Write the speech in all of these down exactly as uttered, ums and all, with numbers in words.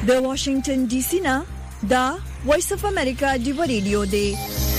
د واشنگټن ډي سي نه دا وایس اف امریکا دی ریډیو دی.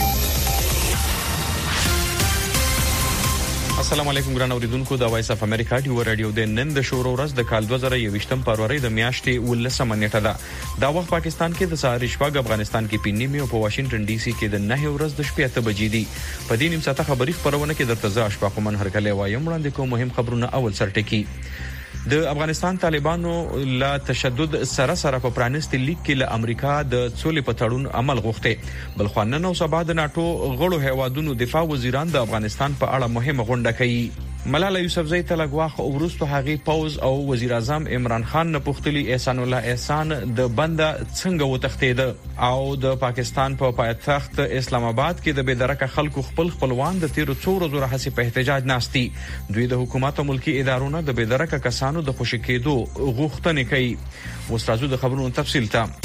السلام علیکم ګران اوریدونکو، دا وایس اف امریکا دی ریډیو د نن د شورو ورځ د کال دوه زره یوویشتم فروری د میاشتې ولسمه نیټه ده. دا وخت پاکستان کې د سهار شپږ، افغانستان کې پنځه نیمه او په واشنگټن ډي سي کې د نه ورځ د شپې اته بجې دي. په دې نیم ساعته خبري خبرونه کې درته زه اشفاق من هرکلی وایم. وړاندې کوم مهم خبرونه. اول سرټکی د افغانستان طالبانو لا تشدد سره سره په پرانستي لیگ کې له امریکا د څولې په تړون عمل غوښته. بل خو نن او سبا د ناتو غړو هیوادونو دفاع وزیران د افغانستان په اړه مهمه غونډه کوي. ملاله یوسفزۍ تلګواخ او ورستو هغه پوز او وزیر اعظم عمران خان نه پوښتلی احسان الله احسان د بنده څنګه وتښتید او د پاکستان په پا پایتخت اسلام آباد کې د بېدرکه خلکو خپل خپلوان د تیرو څو ورځو راهیسې په احتجاج ناستي. دوی د حکومت او ملکی ادارو نه د بېدرکه کسانو د خوشی کېدو غوښتنه کوي. اوس راځو د خبرونو تفصیل ته.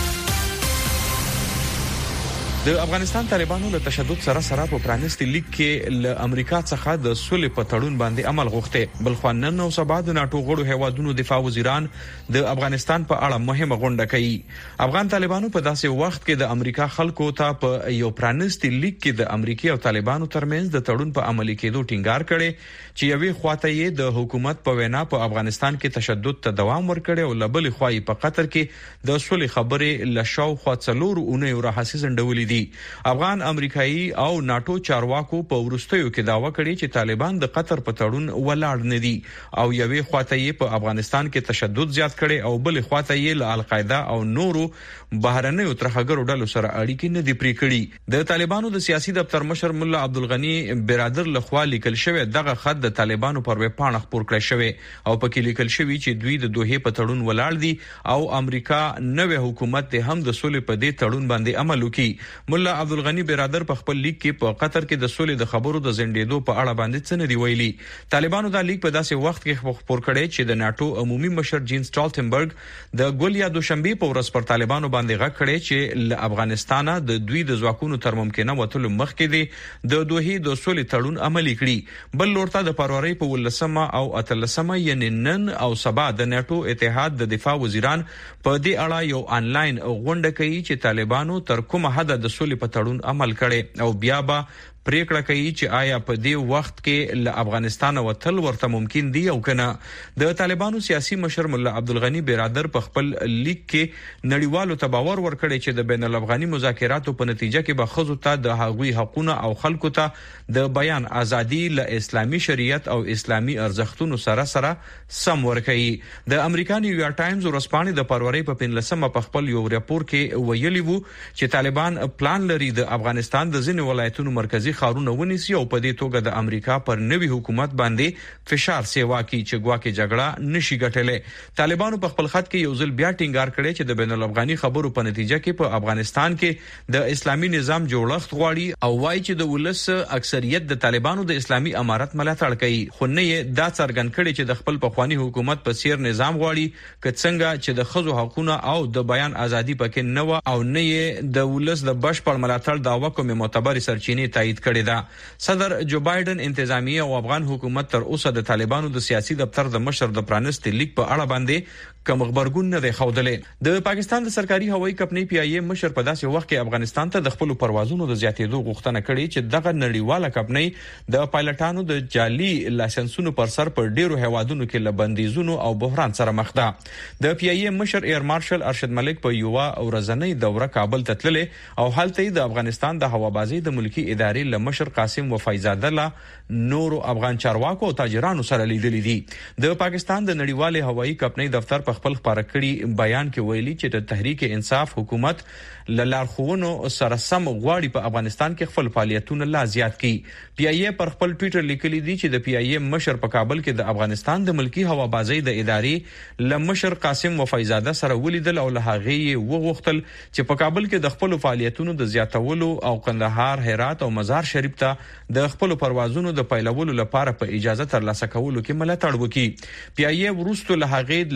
د افغانستان طالبانو له تشدد سره سره په پرانستي لیگ کې له امریکا څخه د صلح په تړون باندې عمل غوښته. بل خو نن او سبا د ناتو غړو هیوادونو دفاع وزیران د افغانستان په اړه مهمه غونډه کوي. افغان طالبانو په داسې وخت کې د امریکا خلکو ته په یو پرانستي لیگ کې د امریکای او طالبانو ترمنځ د تړون په عملي کېدو ټینګار کړي چې یوې خواته یې د حکومت په وینا په افغانستان کې تشدد ته دوام ورکړي او لبلې خوای په قطر کې د صلح خبرې لشاو خوا څلور اونۍ راهسي زندولې دي. افغان امریکایي او ناتو چارواکو په ورستیو کې داوا کړی چې طالبان د قطر په تړون ولاړ نه دي او یوې خواته یې په افغانستان کې تشدد زیات کړي او بلې خواته یې له القاعده او نورو بهرنیو ترهګرو ډلو سره اړیکې نه دي پرې کړي. د طالبانو د سیاسي دفتر مشر مولا عبدالغنی برادر لخوا لیکل شوی دغه خط د طالبانو پر ویب پاڼه خپور کړی شوی او پکې لیکل شوی چې دوی د دوه په تړون ولاړ دي او امریکا نوې حکومت ته هم د صلح په دې تړون باندې عمل وکړي. مولا عبدالغنی برادر په خپل لیک کې په قطر کې د صلح د خبرو د زندېدو په اړه باندې څه نه دی ویلي. طالبانو دا لیک په داسې وخت کې خپور کړی چې د ناتو عمومي مشر جین سټالټنبرګ د ګول یا دوشنبه په ورځ پر طالبانو باندې غږ کړی چې له افغانستانه د دوی د ځواکونو تر ممکنه وټلو مخکې دی د دوه د صلح تړون عملي کړي. بل لورته د فروری په ولسمه او اتلسمه یعنی نن او سبا د ناتو اتحاد د دفاع وزیران په دې اړه یو آنلاین غونډه کوي چې طالبانو تر کومه حد د صلح په تړون عمل کړي او بیا به پریکړه کوي چې آیا په دې وخت کې له افغانستان وتل ورته ممکن دی او کنه. د طالبانو سیاسي مشر مولا عبدالغنی برادر په خپل لیک کې نړیوالو ته باور ورکړي چې د بین الافغاني مذاکراتو په نتیجه کې به خزو ته د هغوی حقوقونه او خلکو ته د بیان ازادي له اسلامي شریعت او اسلامي ارزښتونو سره سره سم ورکړي. د امریکا نیویارک ټایمز ورځپاڼې د فروری په پنځلسمه په خپل یو راپور کې ویلي وو چې طالبان پلان لري د افغانستان د ځینې ولایتونو مرکزی خارونه ونیسي او په دې توګه د امریکا پر نوي حکومت باندې فشار سیوا کوي چې ګواکې جګړه نشي ګټلې. طالبانو په خپل خط کې یو ځل بیا ټینګار کړی چې د بین الافغاني خبرو په نتیجه کې په افغانستان کې د اسلامي نظام جوړښت غواړي او وایي چې د ولس اکثریت د طالبانو د اسلامي امارت ملاتړ کوي. خو نه یې دا څرګند کړي چې د خپل پخوانی حکومت په سیر نظام غواړي که څنګه چې د خزو حقوقونه او د بیان ازادي پکې نه و او نه یې د ولس د بشپړ ملاتړ داوا کومه معتبر سرچینې تایید کړي ده. صدر جو بایدن انتظامیه او افغان حکومت تر اوسه د طالبانو د سیاسي دفتر د مشر د پرانستي لیگ په اړه باندې کوم خبرګون نه دی خوندلې. د پاکستان د سرکاري هوایي کمپنۍ پی ای ایم مشر په داسې وخت کې افغانستان ته د خپل پروازونو د زیاتېدو غوښتنه کړې چې دغه نړیواله کمپنۍ د پایلټانو د جعلي لایسنسونو پر سر پر ډیرو هوادونو کې لبندیزونو او بحران سره مخ ده. د پی ای ایم مشر ایر مارشل ارشد ملک په یو ورځنۍ دوره کابل ته تللې او هلته د افغانستان د هوابازي د ملکی ادارې له مشر قاسم وفایزاده لا نورو افغان چارواکو او تاجرانو سره لیدلې دي. د پاکستان د نړیوالې هوایي کمپنۍ دفتر په خپل خبره کړي بیان کې ویلي چې د تحریک انصاف حکومت لارښوونو سره سم غواړي په افغانستان کې خپل فعالیتونه لا زیات کړي. پی ای اے پر خپل ټویټر لیکلي دي چې د پی ای اے مشر په کابل کې د افغانستان د ملکی هوابازي د ادارې له مشر قاسم وفایزاده سره ولیدل او له هغه یې وغوښتل چې په کابل کې د خپل فعالیتونو د زیاتولو او قندهار، هرات او مزار شریف ته د خپل پروازونو د پیلولو لپاره په اجازه ترلاسه کولو کې ملاتړ وکړي. پی ای اے ورستو له هغه د بحران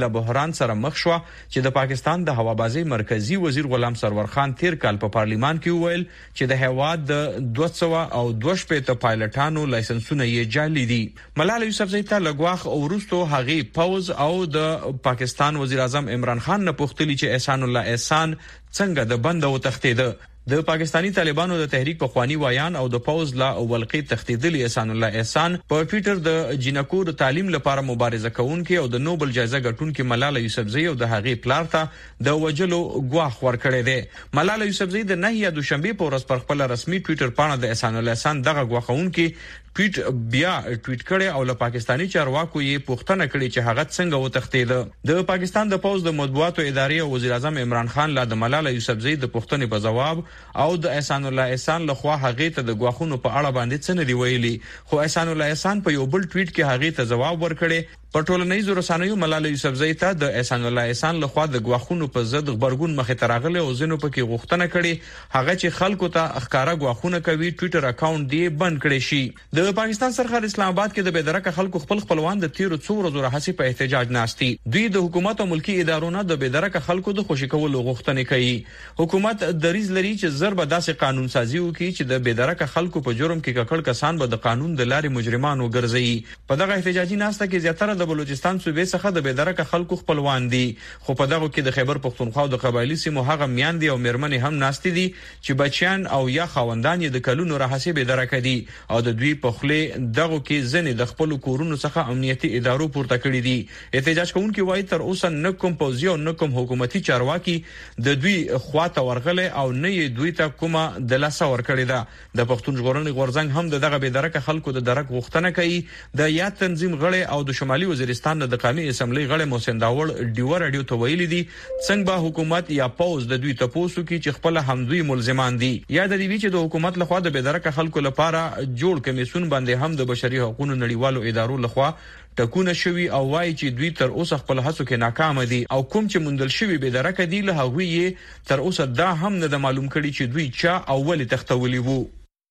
افغانستان سره مخ شو چې د پاکستان د هوابازي مرکزی وزیر غلام سرور خان تیر کال په پارلیمان کې وویل چې د هواد د دوه سوه او دوه شپږ پایلټانو لایسنسونه یې جعلي دي. ملاله یوسفزۍ ته لګواخ او وروسته هغه پوز او د پاکستان وزیر اعظم عمران خان نه پوښتنه چې احسان الله احسان څنګه د بند او تختیده. د پاکستانی طالبانو د تحریک په خوانی وایان او د پوز لا اولقي تختیدلی احسان الله احسان په ټوئیټر د جنکو د تعلیم لپاره مبارزه کوونکي او د نوبل جایزه ګټونکي ملاله یوسفزۍ او د هغې پلار ته د وجلو غواخ ورکړی دی. ملاله یوسفزۍ د نهي دوشنبه په ورځ پر خپل رسمي ټوئیټر پاڼه د احسان الله احسان دغه غواخونکي ټویټ بیا ټویټ کړي او له پاکستانی چارواکو یې پوښتنه کړې چې هغه څنګه وتښتید. د پاکستان د پوز د مطبوعاتو ادارې او وزیر اعظم عمران خان لا د ملاله یوسفزۍ د پوښتنې په جواب او د احسان الله احسان لخوا هغه ته د غواخونو په اړه باندې څه نه دی ویلي، خو احسان الله احسان په یو بل ټویټ کې هغه ته جواب ورکړي. په ټولنیزو رسنیو ملاله یوسفزۍ ته د احسان الله احسان لخوا د غواخونو په ضد خبرګون مخې ته راغلی او ځینو پکې غوښتنه کړې هغه چې خلکو ته ښکارا غواخونه کوي ټوئیټر اکاونټ دی بند کړي شي. د پاکستان سرحد اسلام آباد کې د بېدرکه خلکو خپل خپلوان د تیرو څو ورځو راهسي په احتجاج ناشتي. دوی د حکومت او ملکی ادارو نه د بېدرکه خلکو د خوشی کولو غوښتنې کوي. حکومت دریز لري چې ضرب داسې قانون سازي وکړي چې د بېدرکه خلکو په جرم کې ککړ کسان به د قانون د لارې مجرمان وګرځي. په دغه احتجاجي ناشته کې زیاتره د بلوچستان صوبې څخه د بېدرکه خلکو خپلوان دي، خو په دغه کې د خیبر پښتونخوا او د قبایلی سیمو هغه میاندې او میرمنې هم ناشتي دي چې بچیان او یا خاوندان یې د کلونو راهسي بېدرکه دي او د دوی په خله دغه کې ځنې د خپل کورونو څخه امنیتي ادارو پورته کړی دي. احتجاج کوونکي وایي تر اوسه نه کوم پوځي او نه کوم حکومتي چارواکي د دوی خواته ورغلي او نه یې دوی ته کومه د لاسه ورکړی ده. د پښتون ژغورنې غورځنګ هم دغه بېدرکه خلکو د درک غوښتنه کوي. د یاد تنظیم غړي او د شمالي وزیرستان د قومي اسمبلی غړي محسن داوړ ډیو رادیو ته ویلي دي څنګه به حکومت یا پوز د دوی تپوسو کې چې خپل همدوی ملزمان دي. یا د دې چې د حکومت لخوا د بېدرکه خلکو لپاره جوړ کمیسون باندې هم د بشري حقوقو نړیوالو ادارو لخوا ټکونه شوي او وایي چې دوی تر اوسه خپل هڅو کې ناکام دي او کوم چې مندل شوي بېدرکه دي له هغوی تر اوسه دا هم نه د معلوم کړي چې دوی چا او ولې تختولي وو.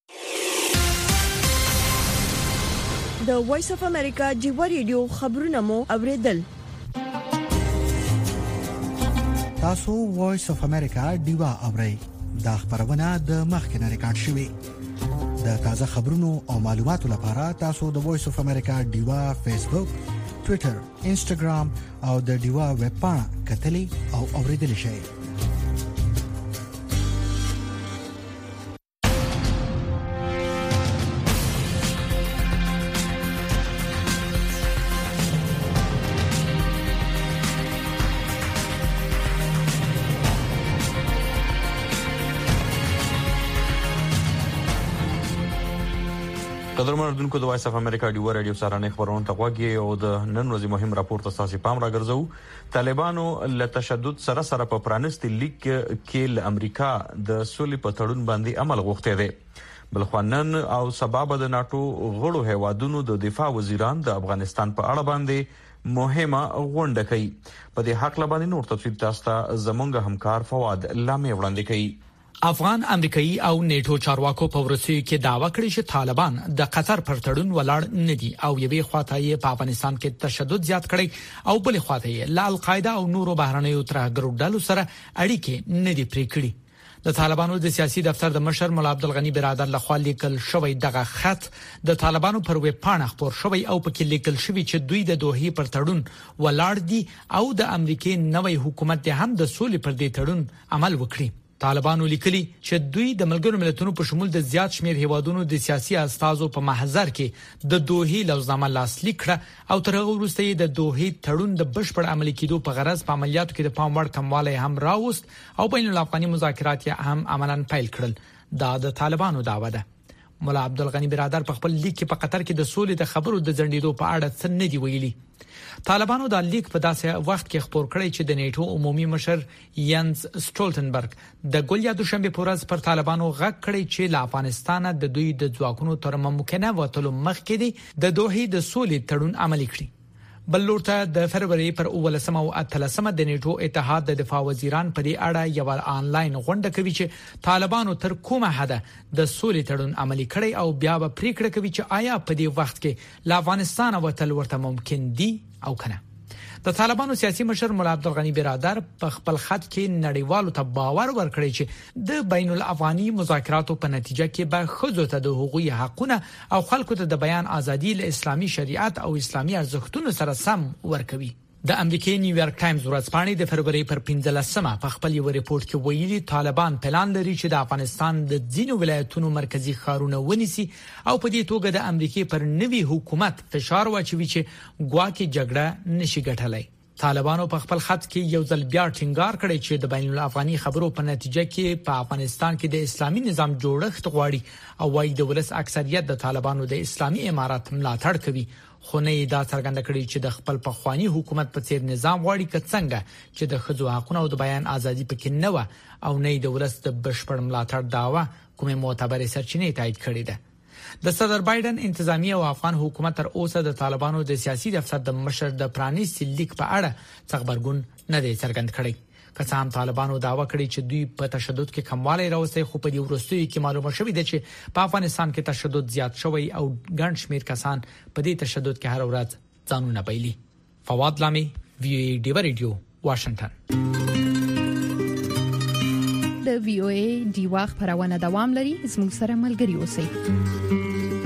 د وایس اف امریکا ډیو ریډیو خبرونه مو اوریدل. تاسو وایس اف امریکا ډیو اورئ. دا خبرونه د مخکنه ریکارډ شوی. د تازه خبرونو او معلوماتو لپاره تاسو د وایس اف امریکا ډیو فیسبوک، ټوئیټر، انسټاګرام او د ډیو ویب پاڼه کتلی او اوریدل شئ. قدرمن اردوونکو د وایس اف امریکا ډیو رادیو سره نه خبرونه تغوږی او د نن ورځې مهم راپور ته تاسو پام راګرځو. طالبانو له تشدد سره سره په پرانستي لیگ کې له امریکا د سولې په تړون باندې عمل غوښته دي. بلخوانن او سبب د ناتو غړو هیوادونو د دفاع وزیران د افغانستان په اړه باندې مهمه غونډه کوي. په دې حق لبانې نور تفصیل تاسو ته زمونږ همکار فواد لامې وړاندې کوي. افغان امریکایي او نیټو چارواکو په ورسېو کې داوا کړی چې طالبان د قطر پر تړون ولاړ نه دي او یوې خواته یې په افغانستان کې تشدد زیات کړی او بلې خواته یې له القاعده او نورو بهرنیو ترهګرو ډلو سره اړیکې نه دي پرې کړې. د طالبانو د سیاسي دفتر د مشر مولا عبدالغنی برادر لخوا لیکل شوی دغه خط د طالبانو پر ویب پاڼه خبر شوی او پکې لیکل شوی چې دوی د دوحې پر تړون ولاړ دي او د امریکای نوې حکومت هم د سولې پر دې تړون عمل وکړي. طالبانو لیکلي چې دوی د ملګرو ملتونو په شمول د زیات شمیر هیوادونو د سیاسي استازو په محضر کې د دوحې لوزنامه لاسلیک کړه او تر هغه وروسته د دوحې تړون د بشپړ عملي کېدو په غرض په عملیاتو کې د پام وړ کموالی هم راوست او بین الافغاني مذاکرات هم عملاً پیل کړل. دا د طالبانو دعوه ده. مولا عبدالغنی برادر په خپل لیک کې په قطر کې د سولې د خبرو د ځنډېدو په اړه څه نه دی ویلي. طالبانو د لیک په داسې وخت کې خبر کړی چې د نیټو عمومي مشر ینس سټولټنبرګ د ګولیا دوشنبه په ورځ پر طالبانو غږ کړی چې له افغانستان د دوی د ځواکونو تر ممکنه وټلو مخکې دي د دوحې د سولې تړون عملي کړي. بل لورته د فروری پر اولسمه او اتلسمه د نیټو اتحاد د دفاع وزیران په دې اړه یو آنلاین غونډه کوي چې طالبانو تر کومه حد د سولې تړون عملي کړي او بیا به پریکړه کوي چې آیا په دې وخت کې له افغانستان وټل ورته ممکن دي او کنه. د طالبانو سیاسي مشر مولا عبدالغنی برادر په خپل خط کې نړیوالو ته باور ورکړی چې د بین الافغاني مذاکراتو په نتیجه کې به ښځو ته د حقوقي حقوقونه او خلکو ته د بیان ازادي له اسلامي شریعت او اسلامي ارزښتونو سره سم ورکوي. د امریکای نیویارک ټایمز ورځپاڼې د فروری پر پنځلسمه په خپل یو ریپورت کې ویلي طالبان پلان لري چې د افغانستان د ځینو ولایتونو مرکزی ښارونه ونیسي او په دې توګه د امریکای پر نوي حکومت فشار واچوي چې ګواکې جګړه نشي ګټلای. طالبانو په خپل خط کې یو ځل بیا ټینګار کړی چې د بین الافغاني خبرو په نتیجه کې په افغانستان کې د اسلامي نظام جوړښت غواړي او وايي د ولس اکثریت د طالبانو د اسلامي امارات ملاتړ کوي، خو نه دا څرګنده کړی چې د خپل پخوانی حکومت په څیر نظام غواړي که څنګه چې د ښځو حقوقو او د بیان ازادي پکې نه و او نه د ولس د بشپړ ملاتړ داوا کومه معتبرې سرچینې تایید کړې ده. د صدر بایدن انتظامی او افغان حکومت تر اوسه د طالبانو د سیاسي دفتر د مشر د پرانیستي لیک په اړه څه خبرګون نه دی څرګند کړی. که څه هم طالبانو داوا کړی چې دوی په تشدد کې کموالی راوستي، خو په دې وروستیو کې معلومه شوې ده چې په افغانستان کې تشدد زیات شوی او ګڼ شمېر کسان په دې تشدد کې هر ورځ ځانونه بایلي. فواد لامي، وی او ای ډیوا ریډیو، واشنگټن. د وی او ای ډیوا خبرونه دوام لري، زموږ سره ملګري اوسئ.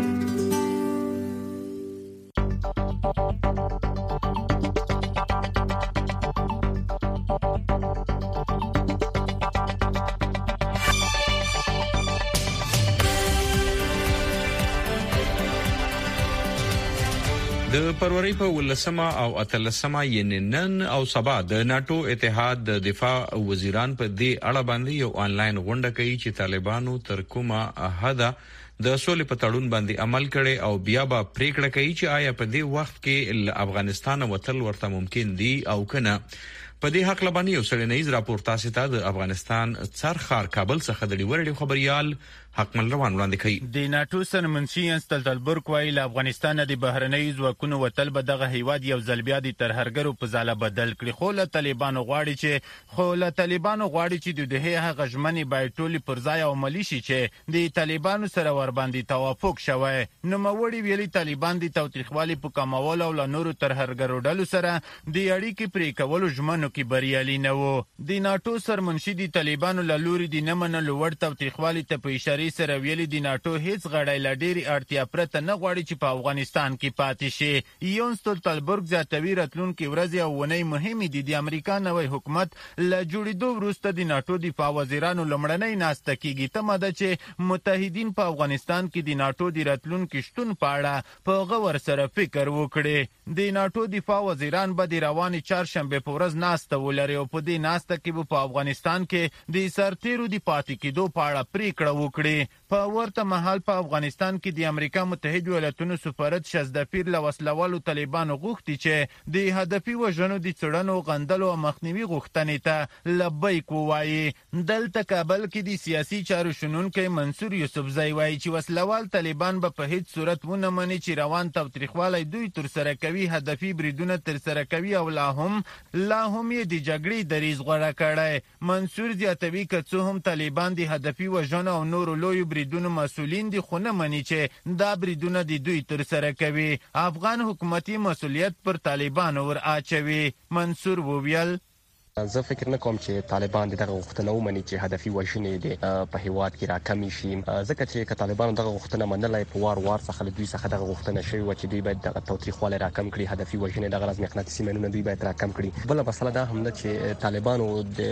د فروری په ولسمه او اتلسمه یې نن او سبا د ناتو اتحاد د دفاع وزیران په دې اړه باندې یو آنلاین غونډه کوي چې طالبانو تر کومه حده د سولې په تړون باندې عمل کړي او بیا به پریکړه کوي چې آیا په دې وخت کې افغانستان وتل ورته ممکن دي او کنه. په دې حق لبانی یو سړنیز راپور تاسو ته د افغانستان څرخار کابل څخه د ډیورډ خبريال حکمل روان وړاندې کوي. د ناتو سرمنشي انستلتلبرګ وایي له افغانستان د بهرنۍ ځواکونو وتل به دغه هیواد یو ځل بیا د ترهرګرو په ځاله بدل کړي، خو له طالبانو غواړي چې خو له طالبانو غواړي چې د دهه هغه ژمنې باید ټولې پر ځای او عملي شي چې د طالبانو سره ور باندې توافق شوی. نوموړي ویلي طالبان د تاوتریخوالي په کمولو او له نورو ترهرګرو ډلو سره د اړیکې پرې کولو ژمنو کې بریالي نه وو. د ناتو سرمنشي د طالبانو له لوري د نه منلو وړ تاوتریخوالي ته په اشاره سره ویلي د ناتو هیڅ غړی له ډېرې اړتیا پرته نه غواړي چې په افغانستان کې پاتې شي. یون ستولتنبرګ زیاتوي راتلونکي ورځې او ونې مهمې دي. د امریکا نوی حکومت له جوړېدو وروسته د ناتو دفاع وزیرانو لومړنۍ ناسته کېږي. تمه ده چې متحدین په افغانستان کې د ناتو د راتلونکي شتون په اړه په غور سره فکر وکړي. د ناتو دفاع وزیران به د روانې چهارشنبې په ورځ ناسته ولري او په دې ناسته کې به په افغانستان کې د سرتیرو د پاتې کېدو په اړه پریکړه وکړي. په ورته مهال په افغانستان کې د امریکا متحده ایالاتونو سفارت شزدپیر له وسلوالو طالبانو غوښتي چې د هدفي وژنو د څړنو غندلو او مخنیوي غوښتنې ته لبیک ووایي. دلته کابل کې د سیاسي چارو شنونکی منصور یوسفزی وایي چې وسلوال طالبان به په هیڅ صورت ونه مني چې روان تاوتریخوالی دوی ترسره کوي، هدفي بریدونه ترسره کوي او لا هم لا هم یې د جګړې دریځ غوره کړی. منصور زیاتوي که څه هم طالبان د هدفي وژنو او نورو لویو بریدونو مسؤلین دي، خو نه مني چې دا بریدونه د دوی ترسره کوي. افغان حکومتي مسؤلیت پر طالبانو ور اچوي. منصور وویل زه فکر نه کوم چې طالبان دغه غوښتنه ومني چې هدفي وژنې د په هیواد کې راکمې شي، ځکه چې که طالبانو دغه غوښتنه منلای په وار وار څخه دوی څخه دغه غوښتنه شوی و چې دوی باید دغه تاوتریخوالی راکم کړي، هدفي وژنې دغه راز مقناطیسي مینونه دوی باید راکم کړي. بله مسله دا هم ده چې طالبانو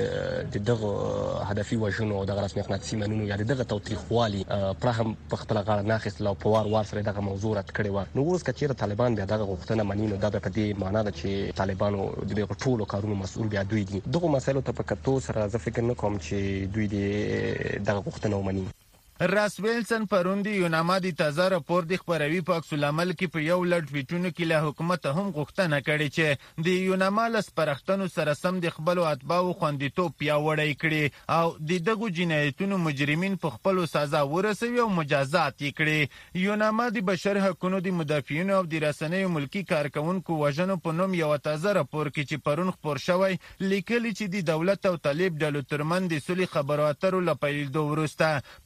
د دغه هدفي وژنو او دغه راز مقناطیسي مینونو یا دغه تاوتریخوالي پړه هم په خپله غاړه نه اخیستله او په وار وار سره دغه موضوع رد کړې وه. نو اوس که چېرې طالبان بیا دغه غوښتنه مني نو دا به په دې معنا ده چې طالبانو د دغه ټولو کارونو مسؤل بیا دوی دي. دغه مسایلو ته په کتو سره زه فکر نه کوم چې دوی د دغه غوښتنه ومني. راس ویلسن پرون د یوناما د تازه راپور د خبروي په عکس العمل کې په یو لړ ټویټونو کې له حکومت هم غوښتنه کړې چې د یوناما له سپارښتنو سره سم د خپلو اتباعو خوندیتوب پیاوړی کړي او د دغو جنایتونو مجرمین په خپلو سزا ورسوي او مجازات یې کړي. یوناما د بشر حقونو د مدافعینو او د رسنیو ملکی کارکونکو وژنو په نوم یو تازه راپور کې چې پرون خپور شوی لیکلي چې د دولت او طالب ډلو ترمنځ د سولې خبرو اترو له پیلېدو وروسته په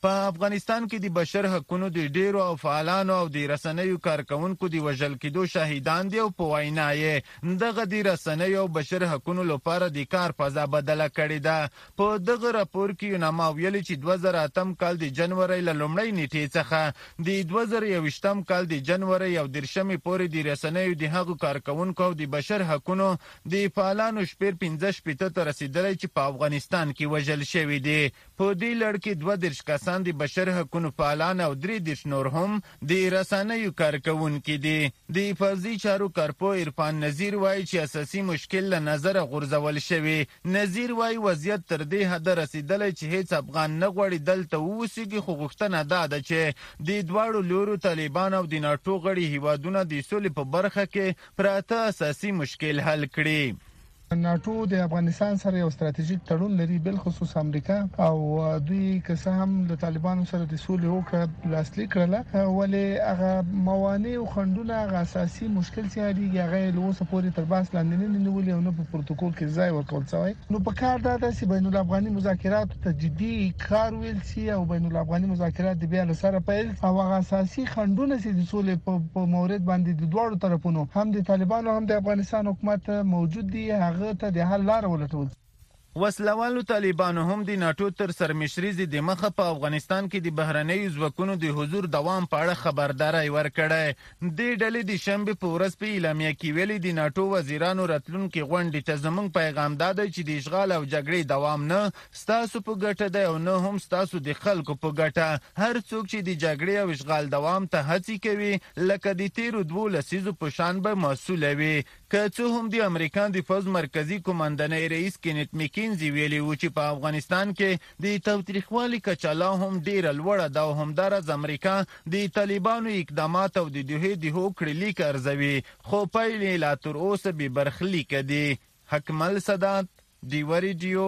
افغانستان کې د بشر حقوقو د ډیرو او فعالانو او د رسنیو کارکونکو د وژل کېدو شاهدان دي او په وینا یې دغه د رسنیو او بشر حقوقو لپاره د کار فضا بدله کړې ده. په دغه راپور کې یوناما ویلي چې دوه زره اتم کال د جنوري له لومړۍ نیټې څخه د دوه زره یوویشتم کال د جنوري او دیرشمې پورې د رسنیو د هغو کارکونکو او د بشر حقوقو د فعالانو شمېر پنځه شپېته ته رسیدلی چې په افغانستان کې وژل شوي دي. په دې لړ کې دوه دېرش کسان د بشر حقوقو فعالان او درې دېرش نور هم د رسنیو کارکونکي دي. د فرضي چارو کارپو عرفان نذیر وایي چې اساسي مشکل له نظره غورځول شوی. نذیر وایي وضعیت تر دې حده رسیدلی چې هیڅ افغان نه غواړي دلته واوسېږي، خو غوښتنه دا ده چې د دواړو لورو طالبان او د ناټو غړي هیوادونه د سولې په برخه کې پراته اساسي مشکل حل کړي. ناټو د افغانستان سره یو ستراتیژیک تړون لري، بل خصوص امریکا، او دوی که څه هم د طالبانو سره د سولې وکړه لاسلیک کړله، ولې هغه موانع او خنډونه هغه اساسي مشکل چې هغه هغه له اوسه پورې تر باس لاندې نه نیولې او نه په پروتوکول کې ځای ورکول شوی. نو په کار دا ده چې بین الافغاني مذاکرات ته جدي کار ویل شي او بین الافغاني مذاکرات د بیا له سره پیل او هغه اساسي خنډونه چې د سولې په مورد باندې د دوه طرفونو هم د طالبانو هم د افغانستان حکومت موجود دي، هغه ته د حل لار ولټول. وسلوالو طالبانو هم د ناټو تر سرمشري د مخه په افغانستان کې د بهرنیو ځواکونو د حضور دوام په اړه خبرداري ورکړه. د ډلې د شنبه په ورځ په اعلامیه کې ویلي د ناټو وزیرانو راتلونکي غونډې ته زموږ پیغام دا دی چې د اشغال او جګړې دوام نه ستاسو په ګټه دی او نه هم ستاسو د خلکو په ګټه. هر څوک چې د جګړې او اشغال دوام ته هڅې کوي لکه د تیرو دوو لسیزو په شان به مسؤل وي. که څه هم د امریکا د فوز مرکزی کمانډنۍ رئیس کینت میکینزي ویلي و چې په افغانستان کې د تاوتریخوالي کچه لا هم ډیره لوړه ده او همداراز امریکا د طالبانو اقدامات او د دوی د هوکړې لیک ارزوي، خو پایلې لا تر اوسه بې برخلیکه دي. حکمل سادات، ډیوه ریډیو،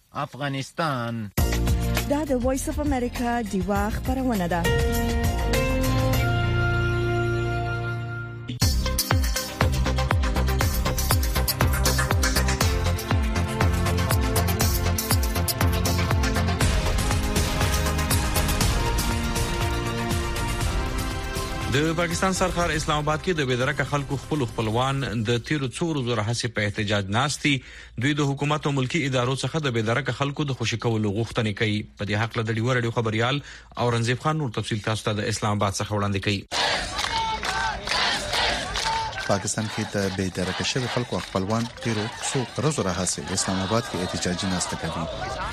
افغانستان. دا د وایس اف امریکا ډیوه خبرونه ده. د پاکستان سرخار اسلام آباد کې د بېدرکه خلکو خپل خپلوان د تیرو څو ورځو راهیسې په احتجاج ناستي. دوی د حکومت او ملکی ادارو څخه د بېدرکه خلکو د خوشی کولو غوښتنې کوي. په دې حق له ډیوه رادیو خبريال اورنګزیب خان نور تفصیل تاسو ته د اسلام آباد څخه وړاندې کوي. پاکستان کې د بېدرکه شوی خلکو خپلوان تیرو څو ورځو راهیسې اسلام آباد کې احتجاجي ناسته کوي.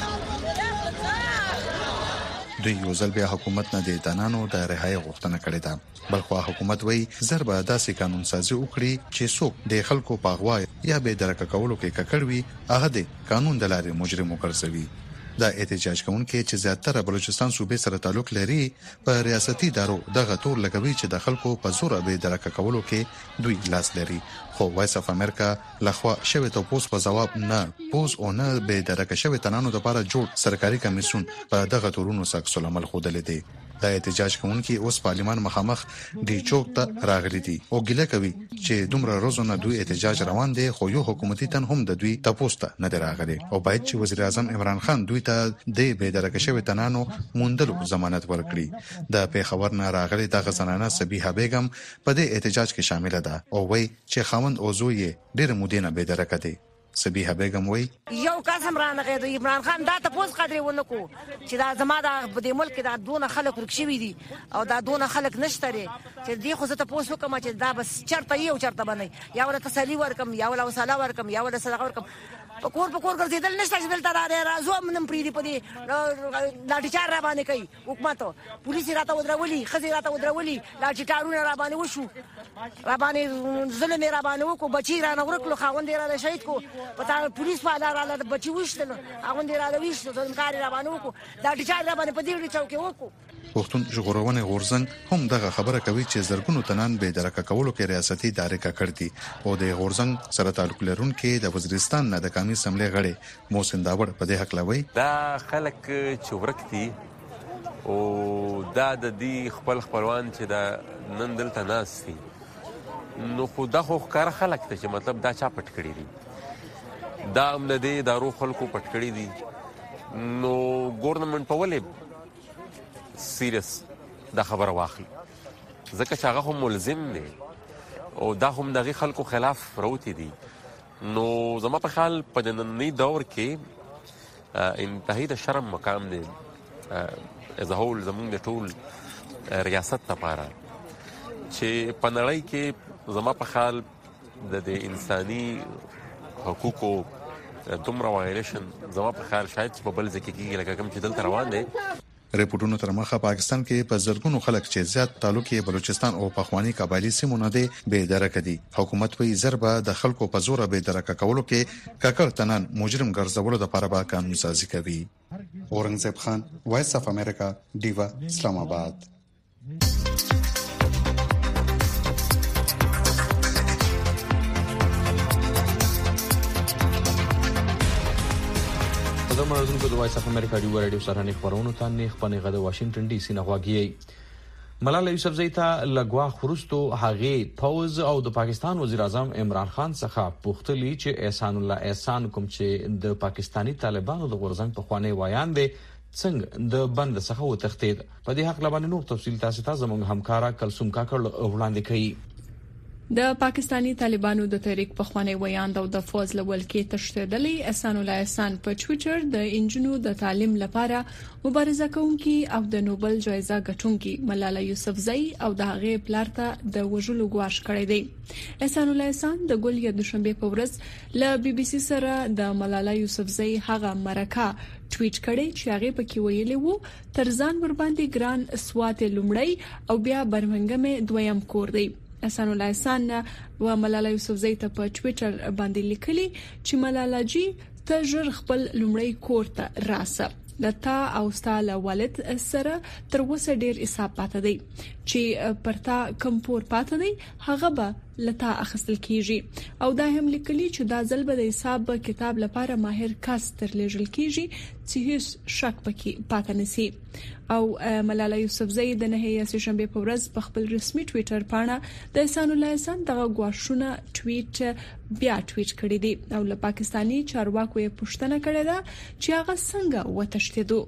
دوی یو ځل بیا حکومت نه د دانانو د رهایی غوښتنه کړې ده، بلخو حکومت وایي زر به داسې قانون سازي وکړي چې څوک د خلکو په غوا یا به درک کولو کې ککړ وي هغه د قانون د لارې مجرم وګرځوي. دا احتجاج کوونکي چې زیاتره بلوچستان صوبې سره تعلق لري په ریاستي ادارو دغه تور لګوي چې د خلکو په زور به درک کولو کې دوی لاس لري. خو وایس اف امریکا لخوا شوی تاسو په جواب نه پوز او نه به درک شوی تنانو لپاره جوړ سرکاري کمیسیون په دغه تورونو سکس العمل خوده لیدي. دا احتجاج کوونکي اوس پارلمان مخامخ دی چوک ته راغلي دي او ګیله کوي چې دومره روزونه دوی احتجاج روان دي، خو یو حکومتي تن هم د دوی تاسو ته نه راغلي او باید چې وزیر اعظم عمران خان دوی ته د به درک شوی تنانو موندلو ضمانت ورکړي. د پیښور نه راغلي د غزنانه سبیحه بیگم په دې احتجاج کې شامل ده او وایي چې خاوند او زوی ډېر مودې نه به درک دي. سبیحه بیگم وایي یو قسم رانغه د عمران خان دا ته پوس قدرې ونکو چې دا زما د ملک دا دونه خلک ورکشي دي او دا دونه خلک نشته لري چې دی خو زه ته پوس وکم چې دا بس چرته یو چرته باندې یا ولا تسلی ورکم یا ولا وساله ورکم یا ولا صدقه ورکم پکور پکور ګرځیدل نشته چې دلته راځو منم پریدي پدې لاټي چار را باندې کوي حکومت پولیس راته ودرولي خزي راته ودرولي لاټي چارونه را باندې وشو را باندې ظلم را باندې وکړو بچی را نه ورکلو خاوند را شهید کو پتا پولیس والا را بچی وشتل خاوند را وشتل ځمکاري را باندې وکړو لاټي چار را باندې پدې چوکي وکړو. پښتون ژغورونه غورزنګ هم دغه خبره کوي چې زرګونو تنان به درک کولو کې ریاستي ادارې کړې دي او د غورزنګ سره تعلق لرونکي د وزیرستان نه د قومي سملې غړي محسن داوړ په دې حق لوي دا خلک چې ورکتي او دا د دې خپل خپلوان چې دا نن دلته ناشتي نو خو دا خو کار خلک ته چې مطلب دا چا پټ کړی دي دا هم د دې دارو خلکو پټ کړی دي نو ګورنمنت په ولې سیریس دا خبره واخلي ځکه چې هغه هم ملزم دی او دا هم دغه خلکو خلاف راوتی دي. نو زما په خیال په نننی دور کې انتهایی د شرم مقام دی از هول زمونږ د ټول ریاست لپاره چې په نړۍ کې زما په خیال د د انساني حقوقو دومره وایلیشن زما په خیال شاید چې په بل ځای کې کېږي لکه کوم چې دلته روان دی. ریپورتونو تر مخه پاکستان کې په زرګونو خلک چې زیات تعلق یې بلوچستان او پخوانی قبایلی سیمو نه دي بې درکه دي. حکومت وی ضربه د خلکو په زور بې درکه کولو کې کاکړ تنان مجرم ګرځولو د لپاره به قانون سازي کوي. اورنګزیب خان، وایس اف امریکا، ډیوا، اسلام آباد. زموږ د وایس اف امریکا دی ورډیو سره نه خبرونه ته نه خپنه غده واشنگټن ډي سي نه غواګي. ملاله یوسفزئی ته لګوا خرستو هغه فوز او د پاکستان وزیر اعظم عمران خان څخه پوښتلی چې احسان الله احسان کوم چې د پاکستانی طالبانو د غورزنګ په خوانې وایان دي څنګه د بند څخه وتښتید. په دې حق لبانې نور تفصیل تاسو ته زموږ همکارا کلثوم کاکړ وړاندې کوي. د پاکستانی طالبانو د تحریک په خوانی ویاند او د فوز لول کې تشدیدلې احسان الله احسان په ټوئیټر د انجنونو د تعلیم لپاره مبارزه کوونکي او د نوبل جایزه ګټونکي ملاله یوسفزئی او د هغې پلار ته د وژلو غواړ کړی دی. احسان الله احسان د ګل یا دوشنبه په ورځ ل بي بي سي سره د ملاله یوسفزئی هغه مرکه ټویټ کړي چې هغه پکې ویلي وو ترزان ور باندې ګران سوات لومړی او بیا برمنګم دویم کور دی. احسان الله احسان و ملاله یوسفزئی ته په ټوئیټر باندې لیکلي چې ملاله جی ته ژر خپل لومړی کور ته راسه. لتا او ستاله والد سره تر اوسه ډیر حساب پاتې دی چې پرتا کمپور پاتې دی هغه به لتا اخستل کیږي او دا هم لیکلي چې دا ځل به د حساب کتاب لپاره ماهر کس تر لېږل کیږي چې هیڅ شک پکې پاتې نشي. او ملاله یوسفزئی د نهه سهشنبه په ورځ په خپل رسمي ټوئیټر باندې د احسان الله احسان دغه غواښونه ټویټ بیا ټویټ کړی دی او له پاکستانی چارواکو یې پوښتنه کړې ده چې هغه څنګه وتښتیدو.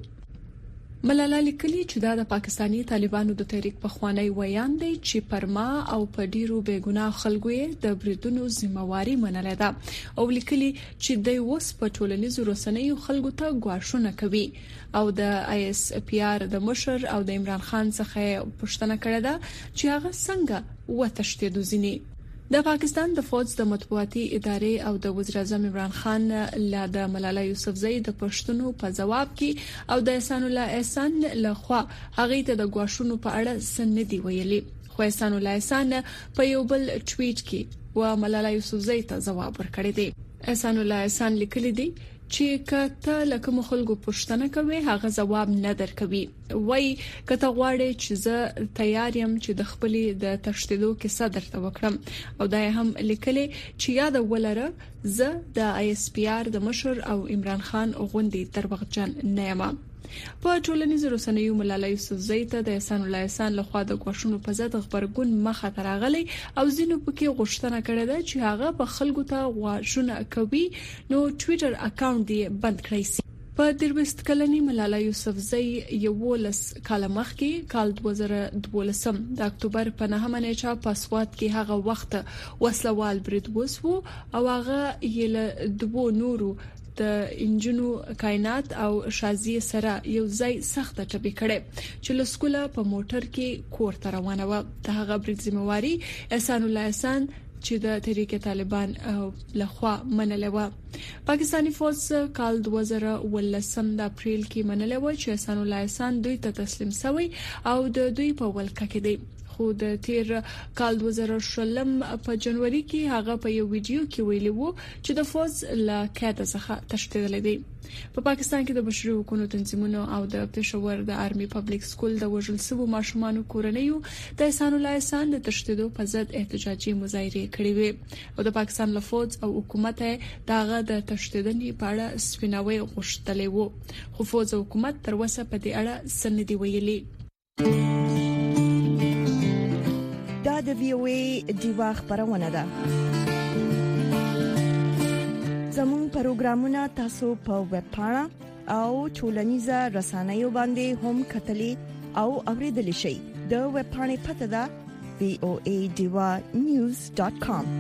ملاله لیکلي چې دا د پاکستانی طالبانو د تحریک په خوانی ویان دی چې پرما او په ډیرو بیګناه خلکو یې د بریدونو ذمہواری منلې ده او لیکلي چې د اوس په ټولنیزو رسنیو خلکو ته غواړونه کوي او د آی اس پی آر د مشر او د عمران خان څخه پوښتنه کړې ده چې هغه څنګه وتښتیدو. ځینی د پاکستان د فوج د مطبوعاتي ادارې او د وزیر اعظم عمران خان له د ملاله یوسفزئی د پښتنو په جواب کې او د احسان الله احسان له خوا هغه ته د غواښونو په اړه سندې ویلي. خو احسان الله احسان په یو بل ټویټ کې و ملاله یوسفزئی ته جواب ورکړی دی. احسان الله احسان لیکلی دی چې کته لکه مخلګو پښتنه کوي هغه جواب نه درکوي. وای کته غواړي چې زه تیار یم چې د خپلې د تشدیدو کې صدر ته وکړم او دا هم لیکلي چې یاد ولره زه د آی اس پی آر د مشر او عمران خان غوندي دروغجن نه یم. په ټولنیزو رسنیو ملاله یوسفزئی ته د احسان الله احسان لخوا د غوښنو په ضد خبرګون مخه تراغلي او ځینو پکې غوښتنه کړې ده چې هغه په خلکو ته غوښنه کوي نو ټوئیټر اکاونټ یې بند کړی شي. په دروست کلنی ملاله یوسفزئی یو لس کال مخکې کال دوه زره دولسم د اکتوبر په نهمه نیټه په سوات کې هغه وخت وسلوال برید وسو او هغه یې دوه نورو د انجنونو کائنات او شازیه سره یو ځای سخت ټپي کړي چې لسکوله په موټر کې کور ته روانه و. د هغه برید ذمہواری احسان الله احسان چې د تحریک طالبان لخوا منلې و. پاکستانی فوج کال دوه زره ولسم د اپریل کې منلې و چې احسان الله احسان دوی ته تسلیم شوی او د دوی په ولکه کې دی. خو د تیر کال دوه زره شلم په جنوري کې هغه په یو ویډیو کې ویلي وو چې د فوج له قید څخه تښتیدلی دی. په پاکستان کې د بشري حقوقو تنظیمونو او د پېښور د آرمي پبلک سکول د وژل شوو ماشومانو کورنیو د احسان الله احسان د تښتیدو په ضد احتجاجي مظاهره کړې وې او د پاکستان له فوج او حکومت دغه د تښتیدنې په اړه سپیناوي غوښتلې وو خو فوج او حکومت تر اوسه په دې اړه څه نه دی ویلي. دا د وی او ای دیوا خبرونه ده. زموږ پروګرامونه تاسو په ویب پاڼه او ټولنیزه رسنیو باندې هم کتلی او اوریدل شي د ویب پاڼې پته ده v o a diva news dot com.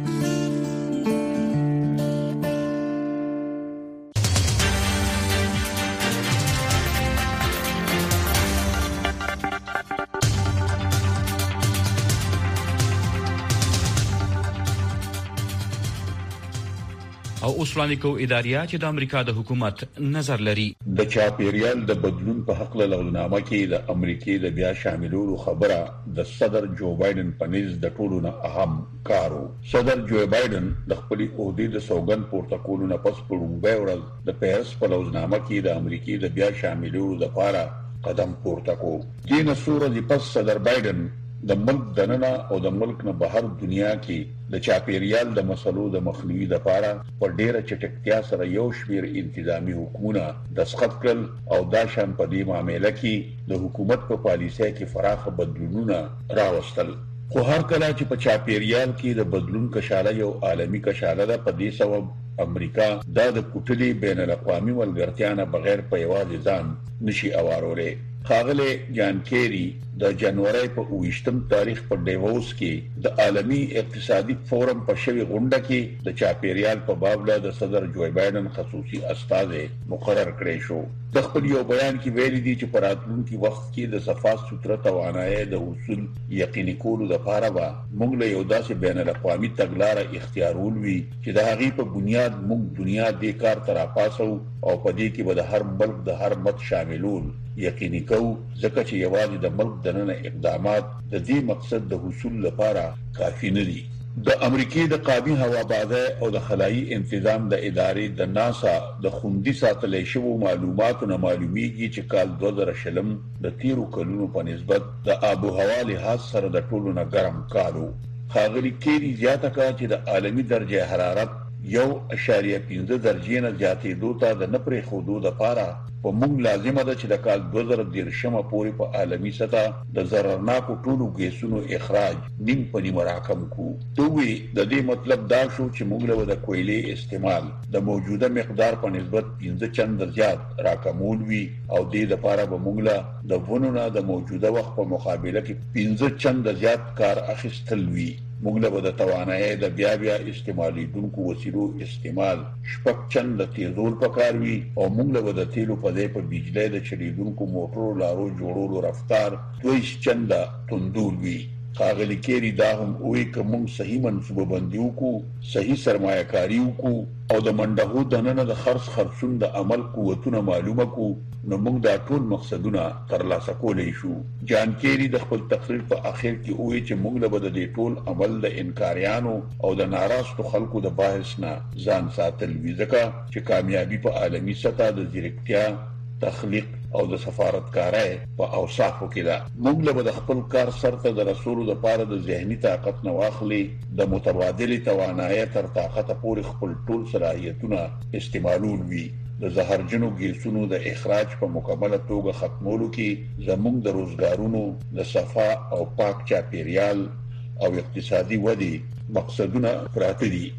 او اوس وړاندې کوو اداریه چې د امریکا د حکومت نظر لري. د چاپیریال د بدلون په حق له لغونامه کې د امریکای د بیا شاملولو خبره د صدر جو بایدن په نيز د ټولو نه اهم کارو. صدر جو بایدن د خپل عہدې د سوګند پورته کولو نه پس په لومړی ورځ د پیرس په لغونامه کې د امریکای د بیا شاملولو لپاره قدم پورته کو. دین سورہ دی پس صدر بایدن د ملک دننه او د ملک نه بهر دنیا کې د چاپیریال د مسلو د مخنیوي لپاره په ډیره چټکتیا سره یو شمیر انتظامی حکومتونه دسخط کړل او دا شان په دې معاملې کې د حکومت په پالیسۍ کې فراخ بدلونونه راوستل. خو هر کله چې په چاپیریال کې د بدلون کشاله یو عالمی کشاله ده، په دې سبب امریکا دا د کوټلي بین الاقوامي ولګرتیا نه بغیر په یوازې ځان نشي اوارولې. خاغله جان کیری د جنوري په اوویشتم تاریخ په ډیووس کې د عالمی اقتصادي فورم په شوی غونډه کې د چاپیریال په باب له د صدر جو بایدن خصوصي استاد مقرر کړی شو. د خپل یو بیان کې ویلي دي چې په راتلونکي وخت کې د صفات ستره توانایي د اصول یقیني کولو لپاره به موږ له یو داسې بین الاقوامي تګلارې اختیارول وي چې د هغې په بنیاد موږ دنیا دې کار ته راپاسو او په دې کې به د هر ملک د هر مت شاملول یقیني کوو، ځکه چې یوازې د ملک دننه اقدامات د دې مقصد د حصول لپاره کافي نه دي. د امریکای د قابي هوابازۍ او د خلایي تنظیم د ادارې د ناسا د خوندي ساتلې شوو معلوماتو نه معلومیږي چې کال دوه زره شلم د تیرو کلونو په نسبت د آب و هوا لحاظ سره د ټولو نه ګرم کالو. ښاغلي کیری زیاته کړه چې د عالمي درجه حرارت یو اشاریه پنځه درجې نه زیاتېدو ته د نه پرېښودو لپاره په موږ لازمه ده چې د کال دوه زره دېرشمه پورې په عالمي سطح د ضررناکو ټولو ګیسونو اخراج نیم په نیمه راکم کړو. دوی د دې مطلب دا شو چې موږ له د کویلې استعمال د موجوده مقدار په نسبت پنځه چنده زیات راکمول وي او دې لپاره به موږ له د ونو نه د موجوده وخت په مقابله کې پنځه چنده زیات کار اخیستل وي. موږ له د توانایي د بیا بیا استعمالیدونکو وسیلو استعمال شپږ چنده تیزول پکار وي او موږ له د تیلو په ځای په بجلی د چلیدونکو موټرو لارو جوړولو رفتار دویش چنده تندول وي. ښاغلي کیری دا هم وایي که موږ صحیح منصوبه بندي وکړو، صحیح سرمایه کاري وکړو او د منډهو دننه د خرڅ خرڅون د عمل قوتونه معلومه کړو، نو موږ دا ټول مقصدونه ترلاسه کولی شو. جان کیری د خپل تقریر په اخر کې وایي چې موږ له د دې ټول عمل د انکاریانو او د ناراستو خلکو د بحث نه ځان ساتل وي، ځکه چې کامیابی په عالمي سطح د ځیرکتیا، تخلیق او د سفارتکارۍ په اوصافو کې ده. موږ له د خپل کار سرته د رسولو لپاره د ذهني طاقت نه واخلي د متبادل توانایي تر طاقت پورې خپل ټول صلاحیتونه استعمالول وي. د زهرجنو ګیسونو د اخراج په مکمله توګه ختمولو کې زموږ د روزګارونو د صفا او پاک چاپیریال او اقتصادي ودی مقصدونه پراته دي.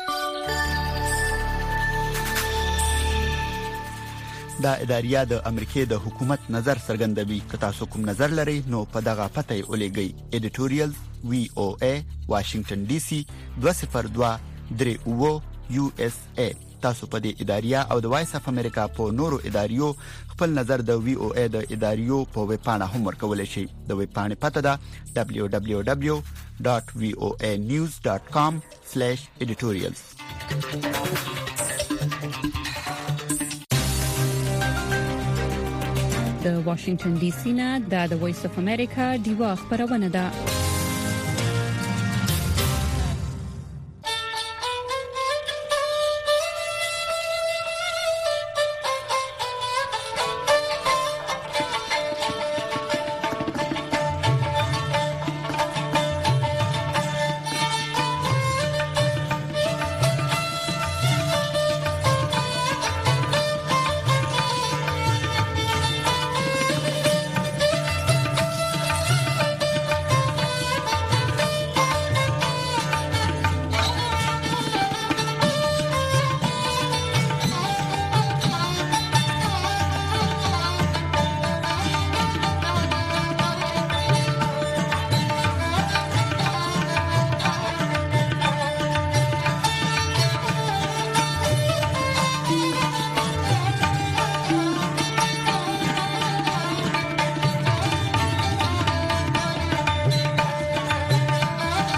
دا اداریه د امریکای د حکومت نظر څرګندوي. که تاسو کوم نظر لرئ نو په دغه پته یې ولېږئ. ایډیټوریال وی او ای واشنگټن ډي سي دوه صفر دوه درې اووه یو اس ای. تاسو په دې اداریه او د وایس اف امریکا په نورو اداریو خپل نظر د وی او ای د اداریو په ویب پاڼه هم ورکولی شئ. د ویب پاڼې پته ده دبلیو دبلیو دبلیو ډاټ وی او ای نیوز ډاټ کام سلیش ایډیټوریالز. د واشنگټن ډي سي نه د وایس اف امریکا ډیوا خبرونه ده.